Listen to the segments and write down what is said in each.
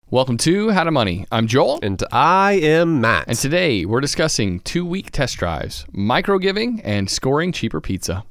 Welcome to How to Money. I'm Joel. And I am Matt. And today we're discussing 2-week test drives, micro giving, and scoring cheaper pizza.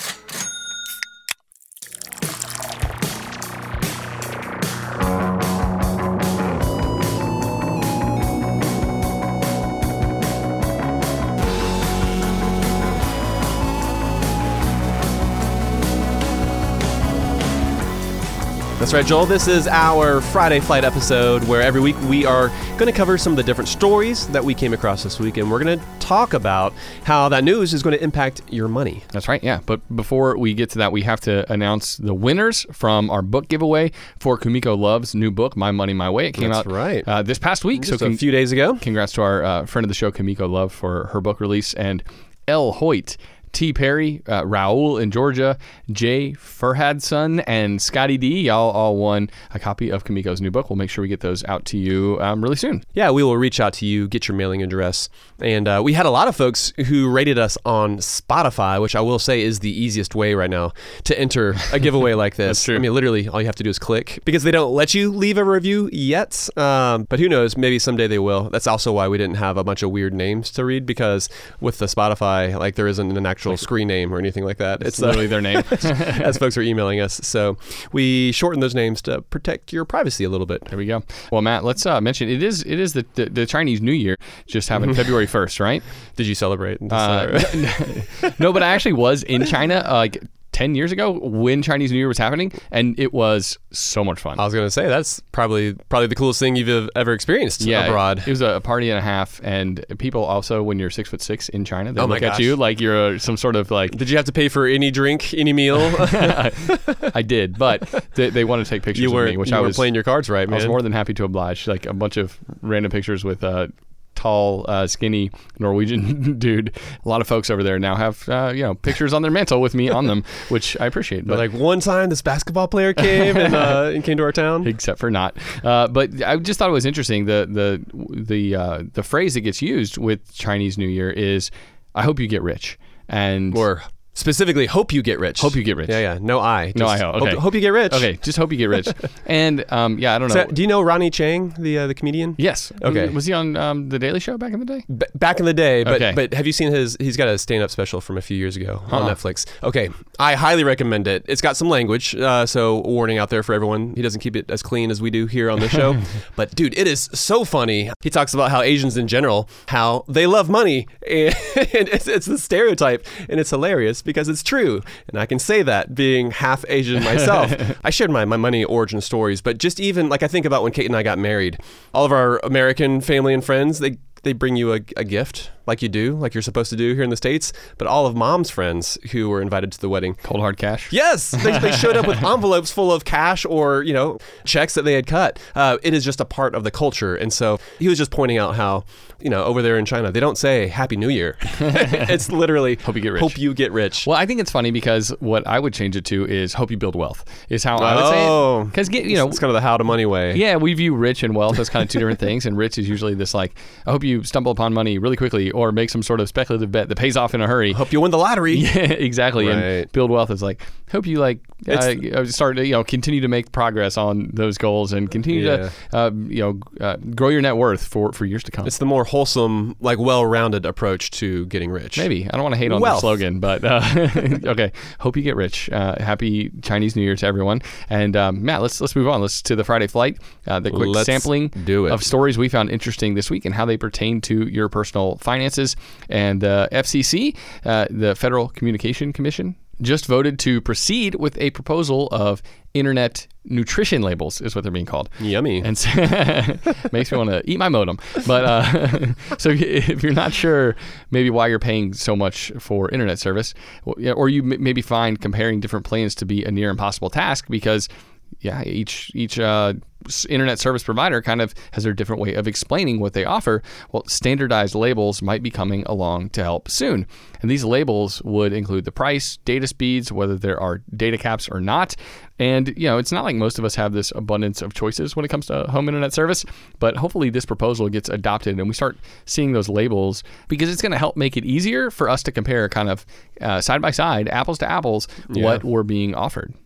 That's right, Joel. This is our Friday Flight episode where every week we are going to cover some of the different stories that we came across this week, and we're going to talk about how that news is going to impact your money. That's right, yeah. But before we get to that, we have to announce the winners from our book giveaway for Kumiko Love's new book, My Money, My Way. It came out this past week. Just a few days ago. Congrats to our friend of the show, Kumiko Love, for her book release. And L. Hoyt, T. Perry, Raul in Georgia, Jay Furhadson, and Scotty D. Y'all all won a copy of Kumiko's new book. We'll make sure we get those out to you really soon. Yeah, we will reach out to you, get your mailing address. And we had a lot of folks who rated us on Spotify, which I will say is the easiest way right now to enter a giveaway like this. That's true. I mean, literally, all you have to do is click, because they don't let you leave a review yet. But who knows? Maybe someday they will. That's also why we didn't have a bunch of weird names to read, because with the Spotify, like, there isn't an actual screen name or anything like that. It's literally their name. As folks are emailing us. So we shortened those names to protect your privacy a little bit. There we go. Well, Matt, let's mention it is the Chinese New Year just happened February 1st, right? Did you celebrate? No, but I actually was in China like 10 years ago when Chinese New Year was happening, and it was so much fun. I was going to say, that's probably the coolest thing you've ever experienced abroad. It was a party and a half, and people also, when you're 6'6" in China, they look at gosh. you like you're some sort of like... Did you have to pay for any drink, any meal? I did, but they want to take pictures of me, which I was playing your cards right, man. I was more than happy to oblige. Like a bunch of random pictures with tall, skinny Norwegian dude. A lot of folks over there now have pictures on their mantle with me on them, which I appreciate. But like, one time this basketball player came and came to our town, except for not. But I just thought it was interesting. The phrase that gets used with Chinese New Year is, "I hope you get rich," or specifically, hope you get rich. Hope you get rich. Yeah. No I. No I. Okay. Hope you get rich. Okay. Just hope you get rich. And I don't know. So, do you know Ronnie Chang, the comedian? Yes. Okay. Was he on The Daily Show back in the day? Back in the day, but Okay. but have you seen he's got a stand-up special from a few years ago on Netflix. Okay. I highly recommend it. It's got some language, so warning out there for everyone. He doesn't keep it as clean as we do here on the show. But dude, it is so funny. He talks about how Asians in general, how they love money, and it's the stereotype, and it's hilarious because it's true. And I can say that, being half Asian myself. I shared my money origin stories, but just even, like, I think about when Kate and I got married. All of our American family and friends, they bring you a gift, like you do, like you're supposed to do here in the States. But all of Mom's friends who were invited to the wedding, cold hard cash. Yes, they showed up with envelopes full of cash or checks that they had cut. It is just a part of the culture. And so he was just pointing out how over there in China, they don't say Happy New Year. It's literally hope you get rich. Hope you get rich. Well, I think it's funny because what I would change it to is hope you build wealth, is how I would say it. Because it's kind of the how to money way. Yeah, we view rich and wealth as kind of two different things. And rich is usually this, like, I hope you stumble upon money really quickly or make some sort of speculative bet that pays off in a hurry. Hope you win the lottery. Yeah, exactly. Right. And build wealth is like, hope you start continue to make progress on those goals and continue to grow your net worth for years to come. It's the more wholesome, like, well-rounded approach to getting rich. Maybe. I don't want to hate on the slogan, but okay. Hope you get rich. Happy Chinese New Year to everyone. And Matt, let's move on. Let's to the Friday Flight. The quick sampling of stories we found interesting this week and how they pertain to your personal finances. And the FCC, the Federal Communication Commission, just voted to proceed with a proposal of internet nutrition labels, is what they're being called. Yummy. And so makes me want to eat my modem. But so if you're not sure maybe why you're paying so much for internet service, or you maybe find comparing different plans to be a near impossible task because each internet service provider kind of has their different way of explaining what they offer. Well, standardized labels might be coming along to help soon. And these labels would include the price, data speeds, whether there are data caps or not. And, it's not like most of us have this abundance of choices when it comes to home internet service, but hopefully this proposal gets adopted and we start seeing those labels because it's going to help make it easier for us to compare kind of side by side, apples to apples, what we're being offered.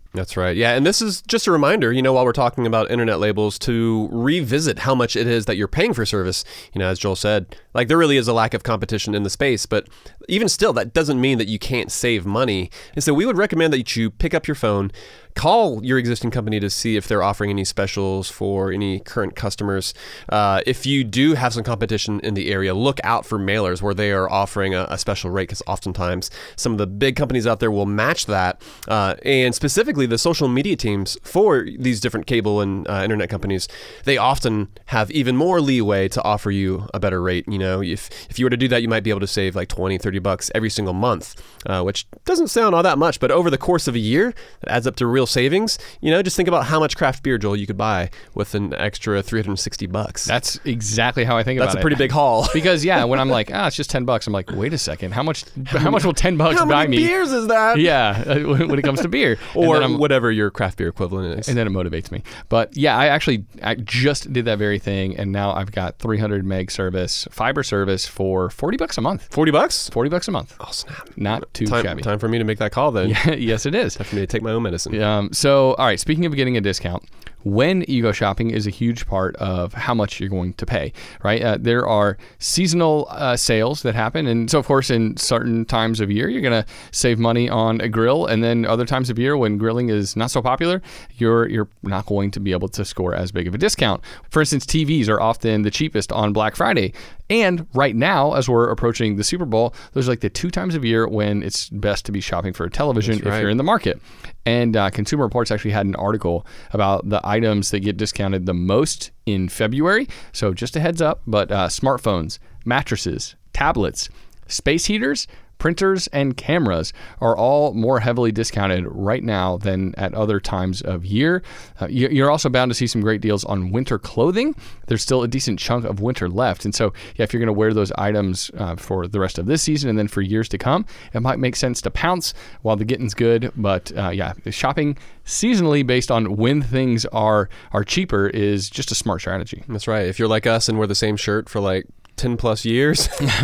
That's right. Yeah, and this is just a reminder, while we're talking about internet labels, to revisit how much it is that you're paying for service. As Joel said, there really is a lack of competition in the space, but even still, that doesn't mean that you can't save money. And so we would recommend that you pick up your phone, call your existing company to see if they're offering any specials for any current customers. If you do have some competition in the area, look out for mailers where they are offering a special rate, because oftentimes some of the big companies out there will match that. And specifically the social media teams for these different cable and internet companies, they often have even more leeway to offer you a better rate. If you were to do that, you might be able to save like $20-$30 every single month, which doesn't sound all that much, but over the course of a year, it adds up to real savings. Just think about how much craft beer, Joel, you could buy with an extra $360. That's exactly how I think about it. That's a pretty big haul. Because when I'm like, it's just $10, I'm like, wait a second, how much will $10 buy me? How many beers is that? Yeah, when it comes to beer. Or whatever your craft beer equivalent is. And then it motivates me. But yeah, I just did that very thing, and now I've got 300 meg service, fiber service for $40 a month. $40? $40 a month. Oh, snap. Not too shabby. Time for me to make that call then. Yeah, yes, it is. Time for me to take my own medicine. So, all right, speaking of getting a discount, when you go shopping is a huge part of how much you're going to pay, right? There are seasonal sales that happen. And so, of course, in certain times of year, you're going to save money on a grill. And then other times of year when grilling is not so popular, you're not going to be able to score as big of a discount. For instance, TVs are often the cheapest on Black Friday. And right now, as we're approaching the Super Bowl, there's like the 2 times of year when it's best to be shopping for a television if you're in the market. And Consumer Reports actually had an article about the items that get discounted the most in February. So just a heads up, but smartphones, mattresses, tablets, space heaters, printers, and cameras are all more heavily discounted right now than at other times of year. You're also bound to see some great deals on winter clothing. There's still a decent chunk of winter left. And so, if you're going to wear those items for the rest of this season and then for years to come, it might make sense to pounce while the getting's good. But shopping seasonally based on when things are cheaper is just a smart strategy. That's right. If you're like us and wear the same shirt for like 10 plus years,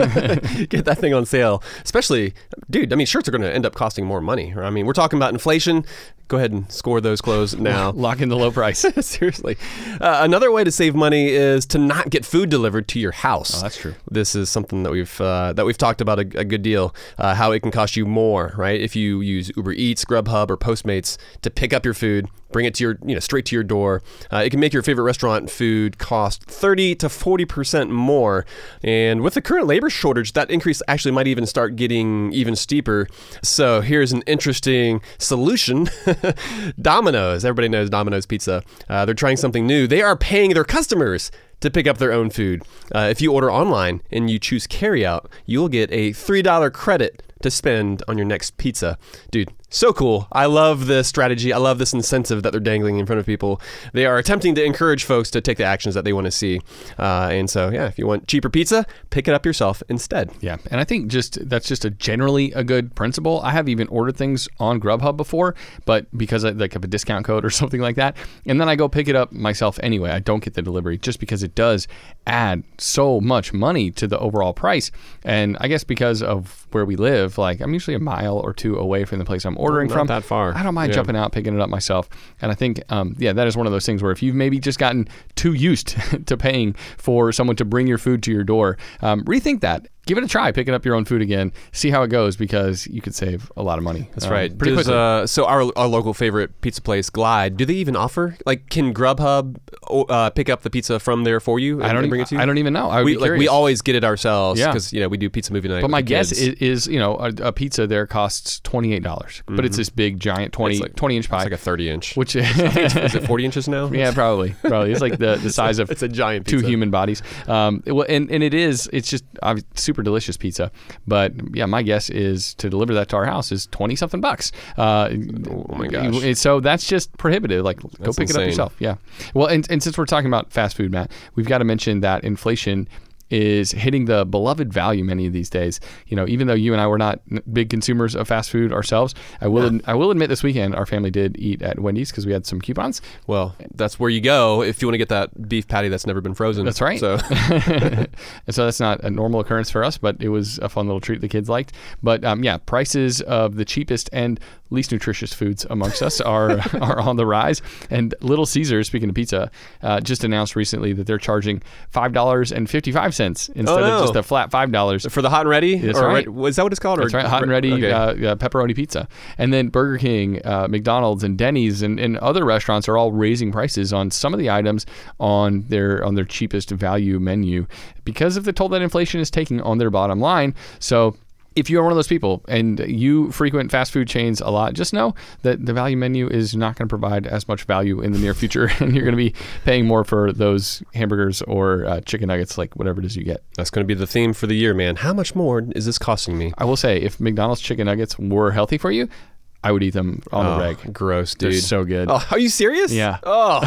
get that thing on sale. Especially, dude, shirts are going to end up costing more money. We're talking about inflation. Go ahead and score those clothes now. Lock in the low price. Seriously. Another way to save money is to not get food delivered to your house. Oh, that's true. This is something that we've talked about a good deal, how it can cost you more, right? If you use Uber Eats, Grubhub, or Postmates to pick up your food, bring it to your, straight to your door, it can make your favorite restaurant food cost 30 to 40% more. And with the current labor shortage, that increase actually might even start getting even steeper. So here's an interesting solution. Domino's. Everybody knows Domino's Pizza. They're trying something new. They are paying their customers to pick up their own food. If you order online and you choose carryout, you'll get a $3 credit to spend on your next pizza. Dude, so cool. I love this strategy. I love this incentive that they're dangling in front of people. They are attempting to encourage folks to take the actions that they want to see. And so, if you want cheaper pizza, pick it up yourself instead. Yeah, and I think that's just generally a good principle. I have even ordered things on Grubhub before, but because I have a discount code or something like that, and then I go pick it up myself anyway. I don't get the delivery just because it does add so much money to the overall price. And I guess because of where we live, I'm usually a mile or two away from the place I'm ordering from. Not that far. I don't mind jumping out, picking it up myself. And I think, that is one of those things where if you've maybe just gotten too used to paying for someone to bring your food to your door, rethink that. Give it a try, picking up your own food again, see how it goes, because you could save a lot of money. That's right. Pretty quickly. So our local favorite pizza place, Glide, do they even offer, can Grubhub pick up the pizza from there for you and bring it to you? I don't even know. I would be curious. We always get it ourselves because we do pizza movie night. But my guess is a pizza there costs $28, but it's this big giant 20-inch pie. It's like a 30-inch. Which is it 40 inches now? Yeah, probably. It's like the size of it's a giant pizza. 2 human bodies. And it's just super delicious pizza. But yeah, my guess is to deliver that to our house is $20-something bucks. Oh my gosh. So that's just prohibitive. Go pick it up yourself. Yeah. Well, and since we're talking about fast food, Matt, we've got to mention that inflation is hitting the beloved value many of these days. Even though you and I were not big consumers of fast food ourselves, I will admit this weekend our family did eat at Wendy's because we had some coupons. Well, that's where you go if you want to get that beef patty that's never been frozen. That's right. So, and so that's not a normal occurrence for us, but it was a fun little treat the kids liked. But prices of the cheapest and least nutritious foods amongst us are on the rise. And Little Caesars, speaking of pizza, just announced recently that they're charging $5.55 instead of just a flat $5 for the hot and ready. That's right. Is that what it's called? That's right. Hot and ready pepperoni pizza. And then Burger King, McDonald's, and Denny's, and other restaurants are all raising prices on some of the items on their cheapest value menu because of the toll that inflation is taking on their bottom line. So if you are one of those people and you frequent fast food chains a lot, just know that the value menu is not going to provide as much value in the near future, and you're going to be paying more for those hamburgers or chicken nuggets, like whatever it is you get. That's going to be the theme for the year, man. How much more is this costing me? I will say, if McDonald's chicken nuggets were healthy for you, I would eat them on the reg. Gross, dude. They're so good. Oh, are you serious? Yeah. Oh,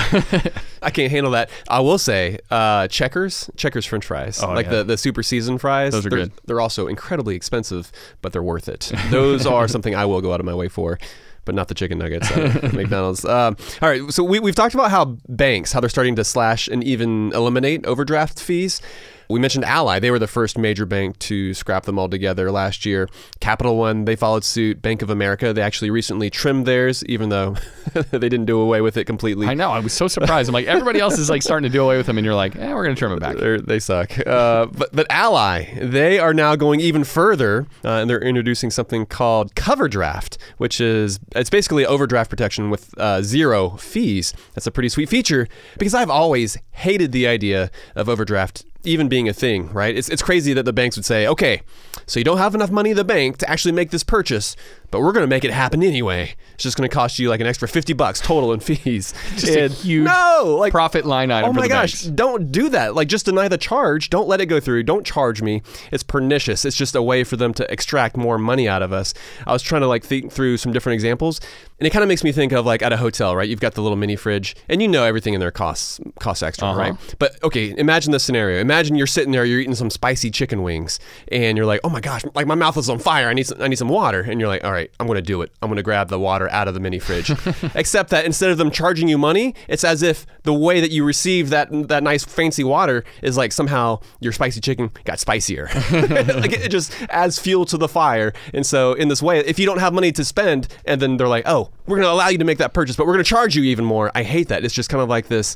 I can't handle that. I will say, Checkers French fries, the super seasoned fries. Those are good. They're also incredibly expensive, but they're worth it. Those are something I will go out of my way for. But not the chicken nuggets at McDonald's. All right, so we've talked about how banks, how they're starting to slash and even eliminate overdraft fees. We mentioned Ally. They were the first major bank to scrap them altogether last year. Capital One, they followed suit. Bank of America, they actually recently trimmed theirs, even though they didn't do away with it completely. I know. I was so surprised. I'm like, everybody else is like starting to do away with them, and you're like, we're going to trim it back. They suck. But Ally, they are now going even further, and they're introducing something called Coverdraft, which it's basically overdraft protection with zero fees. That's a pretty sweet feature because I've always hated the idea of overdraft even being a thing, right? It's crazy that the banks would say, okay, so you don't have enough money in the bank to actually make this purchase, but we're going to make it happen anyway. It's just going to cost you like an extra $50 total in fees. Just a huge profit line item. Oh my gosh, don't do that. Like, just deny the charge. Don't let it go through. Don't charge me. It's pernicious. It's just a way for them to extract more money out of us. I was trying to like think through some different examples, and it kind of makes me think of like at a hotel, right? You've got the little mini fridge, and you know everything in there costs extra, right? But okay, imagine this scenario. Imagine you're sitting there, you're eating some spicy chicken wings, and you're like, oh my gosh, like my mouth is on fire. I need some water. And you're like, all right, I'm going to do it. I'm going to grab the water out of the mini fridge. Except that instead of them charging you money, it's as if the way that you receive that nice fancy water is like somehow your spicy chicken got spicier. Like it just adds fuel to the fire. And so in this way, if you don't have money to spend, and then they're like, oh, we're going to allow you to make that purchase, but we're going to charge you even more. I hate that. It's just kind of like this,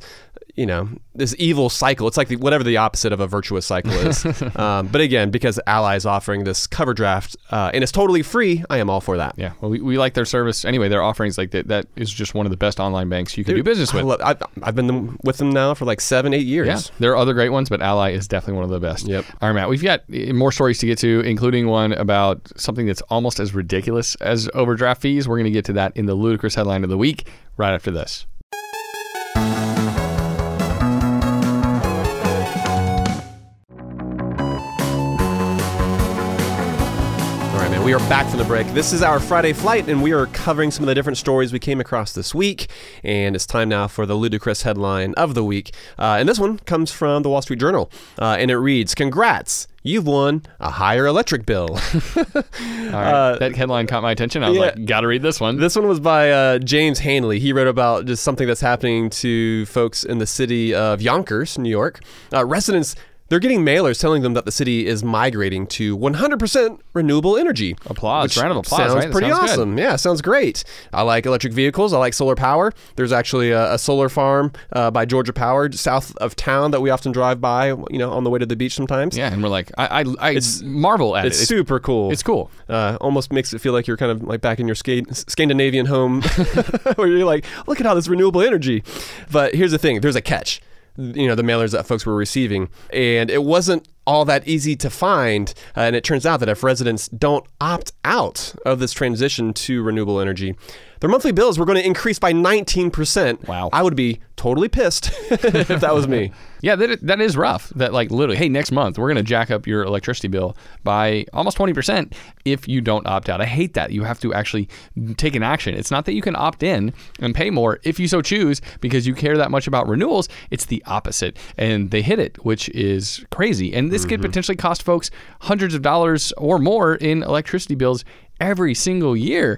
this evil cycle. It's like whatever the opposite of a virtuous cycle is. But again, because Ally is offering this Coverdraft, and it's totally free, I am all for that. Yeah, well, we like their service. Anyway, their offerings, like that is just one of the best online banks you can do business with. I've been with them now for like 7-8 years. Yeah, there are other great ones, but Ally is definitely one of the best. Yep. All right, Matt, we've got more stories to get to, including one about something that's almost as ridiculous as overdraft fees. We're going to get to that in the ludicrous headline of the week right after this. We are back from the break. This is our Friday flight, and we are covering some of the different stories we came across this week. And it's time now for the ludicrous headline of the week. And this one comes from the Wall Street Journal. And it reads, "Congrats, you've won a higher electric bill." All right. That headline caught my attention. I was like, gotta read this one. This one was by James Hanley. He wrote about just something that's happening to folks in the city of Yonkers, New York. Residents, they're getting mailers telling them that the city is migrating to 100% renewable energy. Applause. Round of applause. Sounds right? pretty awesome. Good. Yeah, sounds great. I like electric vehicles. I like solar power. There's actually a solar farm by Georgia Power south of town that we often drive by, on the way to the beach sometimes. Yeah, and we're like, I marvel at it. It's super cool. It's cool. Almost makes it feel like you're kind of like back in your Scandinavian home where you're like, look at all this renewable energy. But here's the thing. There's a catch. The mailers that folks were receiving, and it wasn't all that easy to find. And it turns out that if residents don't opt out of this transition to renewable energy, their monthly bills were going to increase by 19%. Wow. I would be totally pissed if that was me. Yeah, that is rough. That like literally, hey, next month we're going to jack up your electricity bill by almost 20% if you don't opt out. I hate that. You have to actually take an action. It's not that you can opt in and pay more if you so choose because you care that much about renewals. It's the opposite. And they hit it, which is crazy. And this could potentially cost folks hundreds of dollars or more in electricity bills every single year.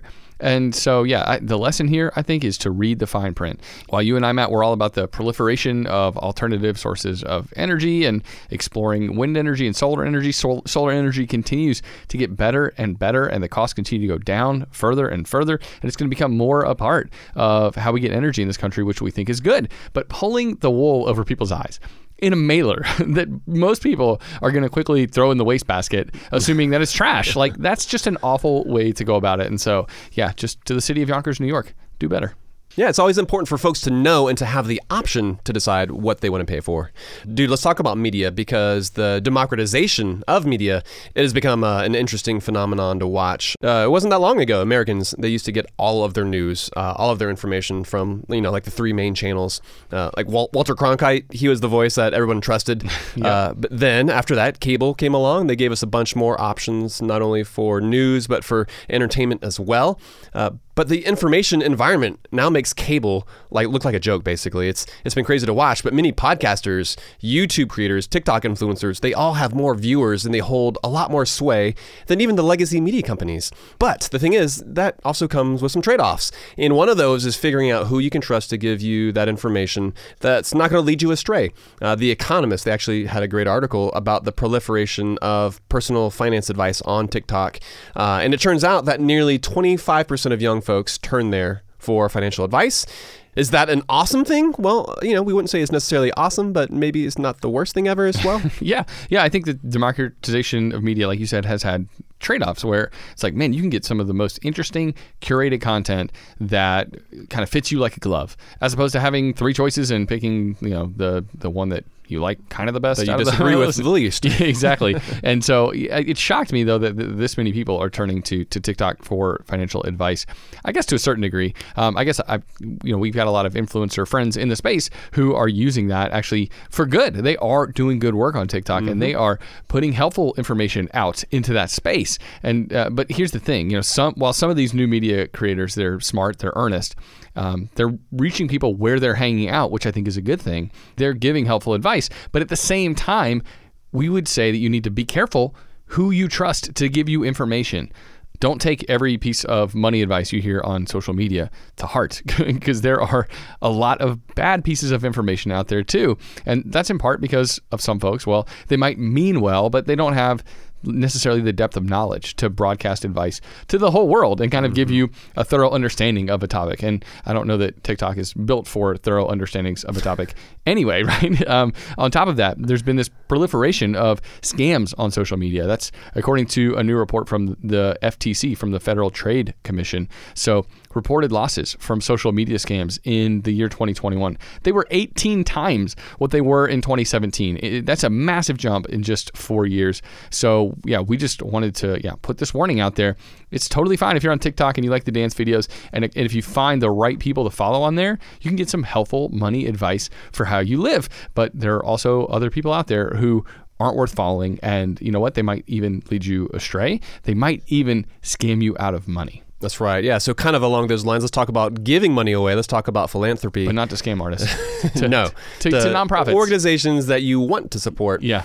And so, the lesson here, I think, is to read the fine print. While you and I, Matt, we're all about the proliferation of alternative sources of energy and exploring wind energy and solar energy. Solar energy continues to get better and better, and the costs continue to go down further and further, and it's going to become more a part of how we get energy in this country, which we think is good. But pulling the wool over people's eyes in a mailer that most people are going to quickly throw in the wastebasket, assuming that it's trash. Like, that's just an awful way to go about it. And so, just to the city of Yonkers, New York, do better. Yeah, it's always important for folks to know and to have the option to decide what they want to pay for. Dude, let's talk about media, because the democratization of media, it has become an interesting phenomenon to watch. It wasn't that long ago, Americans, they used to get all of their news, all of their information from, like the three main channels. Like Walter Cronkite, he was the voice that everyone trusted. But then after that, cable came along. They gave us a bunch more options, not only for news, but for entertainment as well. But the information environment now makes cable look like a joke, basically. It's been crazy to watch, but many podcasters, YouTube creators, TikTok influencers, they all have more viewers and they hold a lot more sway than even the legacy media companies. But the thing is, that also comes with some trade-offs. And one of those is figuring out who you can trust to give you that information that's not going to lead you astray. The Economist, they actually had a great article about the proliferation of personal finance advice on TikTok. And it turns out that nearly 25% of young folks turn there for financial advice. Is that an awesome thing? Well, we wouldn't say it's necessarily awesome, but maybe it's not the worst thing ever as well. Yeah. I think the democratization of media, like you said, has had trade-offs where it's like, man, you can get some of the most interesting curated content that kind of fits you like a glove, as opposed to having three choices and picking, the one that you like kind of the best. That you disagree with the least. Yeah, exactly. And so it shocked me, though, that this many people are turning to TikTok for financial advice. I guess to a certain degree. I guess we've got a lot of influencer friends in the space who are using that actually for good. They are doing good work on TikTok, and they are putting helpful information out into that space. And but here's the thing, while some of these new media creators, they're smart, they're earnest. They're reaching people where they're hanging out, which I think is a good thing. They're giving helpful advice. But at the same time, we would say that you need to be careful who you trust to give you information. Don't take every piece of money advice you hear on social media to heart, because there are a lot of bad pieces of information out there too. And that's in part because of some folks, well, they might mean well, but they don't have necessarily the depth of knowledge to broadcast advice to the whole world and kind of give you a thorough understanding of a topic. And I don't know that TikTok is built for thorough understandings of a topic anyway, right? On top of that, there's been this proliferation of scams on social media. That's according to a new report from the FTC, from the Federal Trade Commission. So reported losses from social media scams in the year 2021, they were 18 times what they were in 2017. That's a massive jump in just 4 years. So we just wanted to put this warning out there. It's totally fine if you're on TikTok and you like the dance videos, and if you find the right people to follow on there, you can get some helpful money advice for how you live. But there are also other people out there who aren't worth following, and you know what? They might even lead you astray. They might even scam you out of money. That's right. Yeah. So kind of along those lines, let's talk about giving money away. Let's talk about philanthropy. But not to scam artists. No. To nonprofits. Organizations that you want to support. Yeah.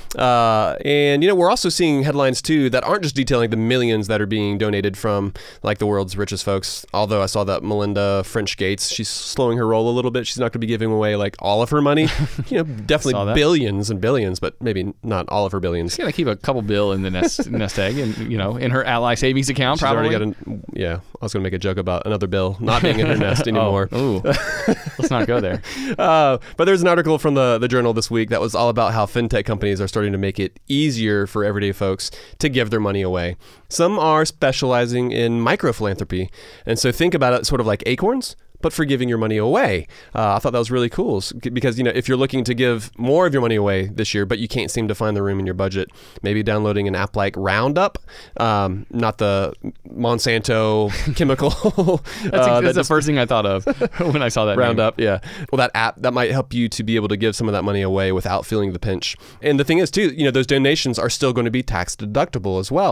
And, we're also seeing headlines, too, that aren't just detailing the millions that are being donated from, the world's richest folks. Although I saw that Melinda French Gates, she's slowing her roll a little bit. She's not going to be giving away, all of her money. Definitely billions and billions, but maybe not all of her billions. She's going to keep a couple bill in the nest egg and, in her Ally savings account, probably. She's already got I was going to make a joke about another bill not being in her nest anymore. Let's not go there. But there's an article from the Journal this week that was all about how fintech companies are starting to make it easier for everyday folks to give their money away. Some are specializing in micro-philanthropy. And so think about it sort of like Acorns, but for giving your money away. I thought that was really cool because, if you're looking to give more of your money away this year, but you can't seem to find the room in your budget, maybe downloading an app like Roundup, not the Monsanto chemical. That's the first thing I thought of when I saw that Roundup, name. Yeah. Well, that app, that might help you to be able to give some of that money away without feeling the pinch. And the thing is, too, those donations are still going to be tax deductible as well.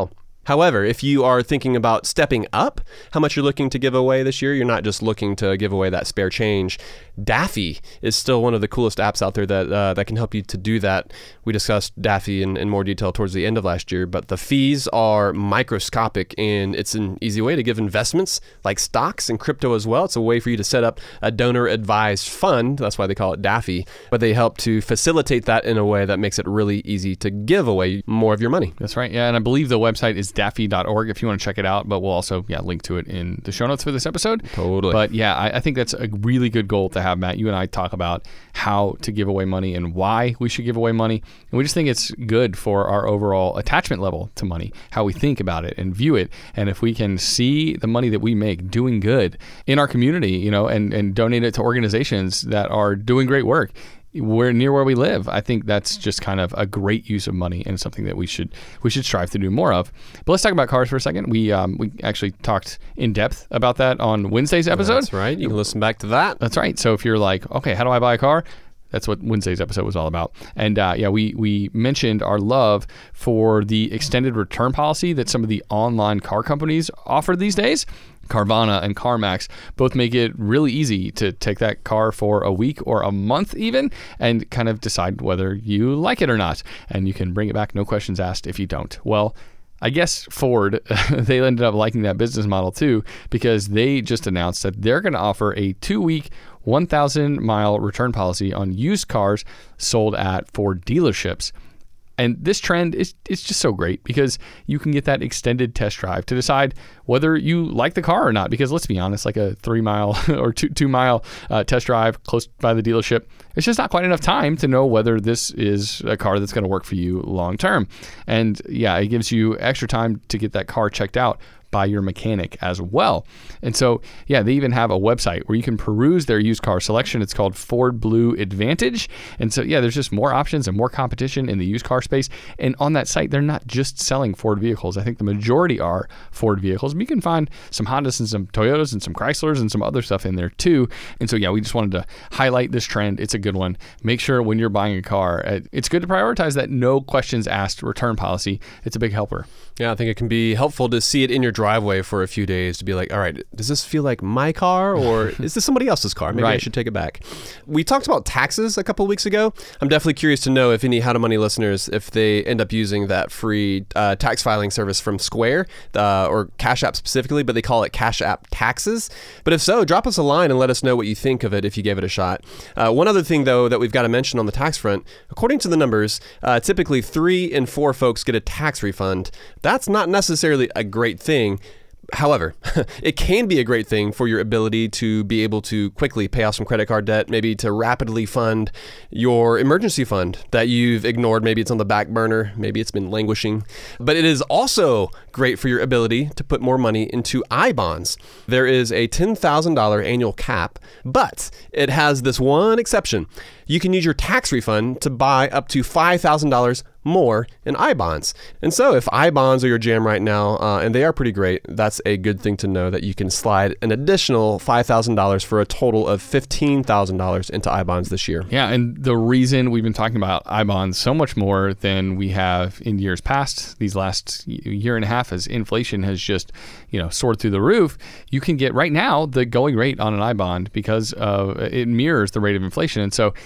However, if you are thinking about stepping up how much you're looking to give away this year, you're not just looking to give away that spare change. Daffy is still one of the coolest apps out there that can help you to do that. We discussed Daffy in more detail towards the end of last year, but the fees are microscopic, and it's an easy way to give investments like stocks and crypto as well. It's a way for you to set up a donor-advised fund. That's why they call it Daffy, but they help to facilitate that in a way that makes it really easy to give away more of your money. That's right. Yeah, and I believe the website is daffy.org if you want to check it out, but we'll also link to it in the show notes for this episode. Totally. But yeah, I think that's a really good goal to have, Matt. You and I talk about how to give away money and why we should give away money. And we just think it's good for our overall attachment level to money, how we think about it and view it. And if we can see the money that we make doing good in our community, and donate it to organizations that are doing great work, we're near where we live. I think that's just kind of a great use of money and something that we should strive to do more of. But let's talk about cars for a second. We actually talked in depth about that on Wednesday's episode. That's right. You can listen back to that. That's right. So if you're like, okay, how do I buy a car? That's what Wednesday's episode was all about. And we mentioned our love for the extended return policy that some of the online car companies offer these days. Carvana and CarMax both make it really easy to take that car for a week or a month even and kind of decide whether you like it or not. And you can bring it back, no questions asked, if you don't. Well, I guess Ford, they ended up liking that business model too, because they just announced that they're going to offer a 2-week, 1,000-mile return policy on used cars sold at Ford dealerships. And this trend is just so great because you can get that extended test drive to decide whether you like the car or not. Because let's be honest, like a 3-mile or 2-mile test drive close by the dealership, it's just not quite enough time to know whether this is a car that's going to work for you long term. And yeah, it gives you extra time to get that car checked out by your mechanic as well. And so, yeah, they even have a website where you can peruse their used car selection. It's called Ford Blue Advantage. And so, yeah, there's just more options and more competition in the used car space. And on that site, they're not just selling Ford vehicles. I think the majority are Ford vehicles. But you can find some Hondas and some Toyotas and some Chryslers and some other stuff in there too. And so, yeah, we just wanted to highlight this trend. It's a good one. Make sure when you're buying a car, it's good to prioritize that no questions asked return policy. It's a big helper. Yeah, I think it can be helpful to see it in your driveway for a few days to be like, all right, does this feel like my car or is this somebody else's car? Maybe I should take it back. We talked about taxes a couple of weeks ago. I'm definitely curious to know if any How to Money listeners, if they end up using that free tax filing service from Square or Cash App specifically, but they call it Cash App Taxes. But if so, drop us a line and let us know what you think of it if you gave it a shot. One other thing, though, that we've got to mention on the tax front, according to the numbers, typically 3 in 4 folks get a tax refund. That's not necessarily a great thing. However, it can be a great thing for your ability to be able to quickly pay off some credit card debt, maybe to rapidly fund your emergency fund that you've ignored. Maybe it's on the back burner. Maybe it's been languishing. But it is also great for your ability to put more money into I-bonds. There is a $10,000 annual cap, but it has this one exception. You can use your tax refund to buy up to $5,000 more in I-bonds. And so if I-bonds are your jam right now, and they are pretty great, that's a good thing to know that you can slide an additional $5,000 for a total of $15,000 into I-bonds this year. Yeah, and the reason we've been talking about I-bonds so much more than we have in years past, these last year and a half, as inflation has just, soared through the roof, you can get right now the going rate on an I-bond because it mirrors the rate of inflation. And so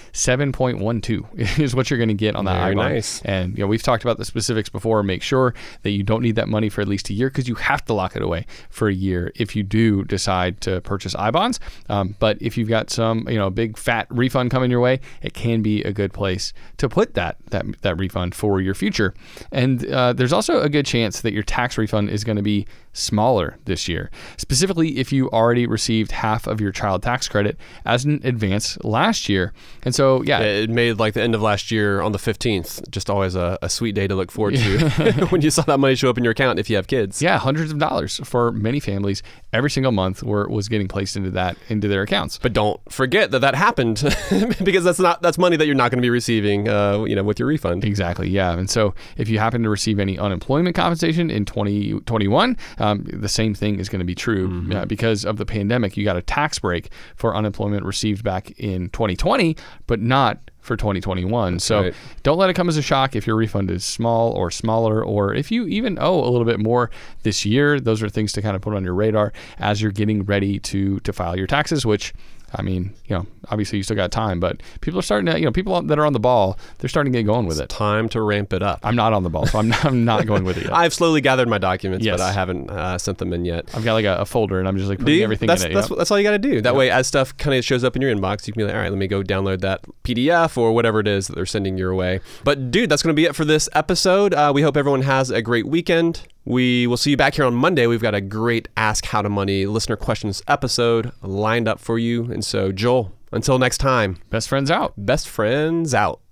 7.12 is what you're going to get on that I-bond. Nice. And we've talked about the specifics before. Make sure that you don't need that money for at least a year because you have to lock it away for a year if you do decide to purchase I-bonds. But if you've got some, big fat refund coming your way, it can be a good place to put that refund for your future. And there's also a good chance that your tax refund is going to be smaller this year, specifically if you already received half of your child tax credit as an advance last year. And so, yeah. It made like the end of last year on the 15th, just always a sweet day to look forward to when you saw that money show up in your account if you have kids. Yeah, hundreds of dollars for many families every single month was getting placed into their accounts. But don't forget that happened because that's money that you're not going to be receiving with your refund. Exactly, yeah. And so if you happen to receive any unemployment compensation in 2021, the same thing is going to be true because of the pandemic. You got a tax break for unemployment received back in 2020, but not for 2021. That's so right. Don't let it come as a shock if your refund is small or smaller, or if you even owe a little bit more this year. Those are things to kind of put on your radar as you're getting ready to file your taxes, which, I mean, obviously you still got time, but people are starting to, people that are on the ball, they're starting to get going with it. Time to ramp it up. I'm not on the ball, so I'm not going with it yet. I've slowly gathered my documents, Yes. but I haven't sent them in yet. I've got like a folder, and I'm just like putting everything in it. That's all you got to do. That way, as stuff kind of shows up in your inbox, you can be like, all right, let me go download that PDF or whatever it is that they're sending your way. But dude, that's going to be it for this episode. We hope everyone has a great weekend. We will see you back here on Monday. We've got a great Ask How to Money listener questions episode lined up for you. And so, Joel, until next time, Best friends out. best friends out.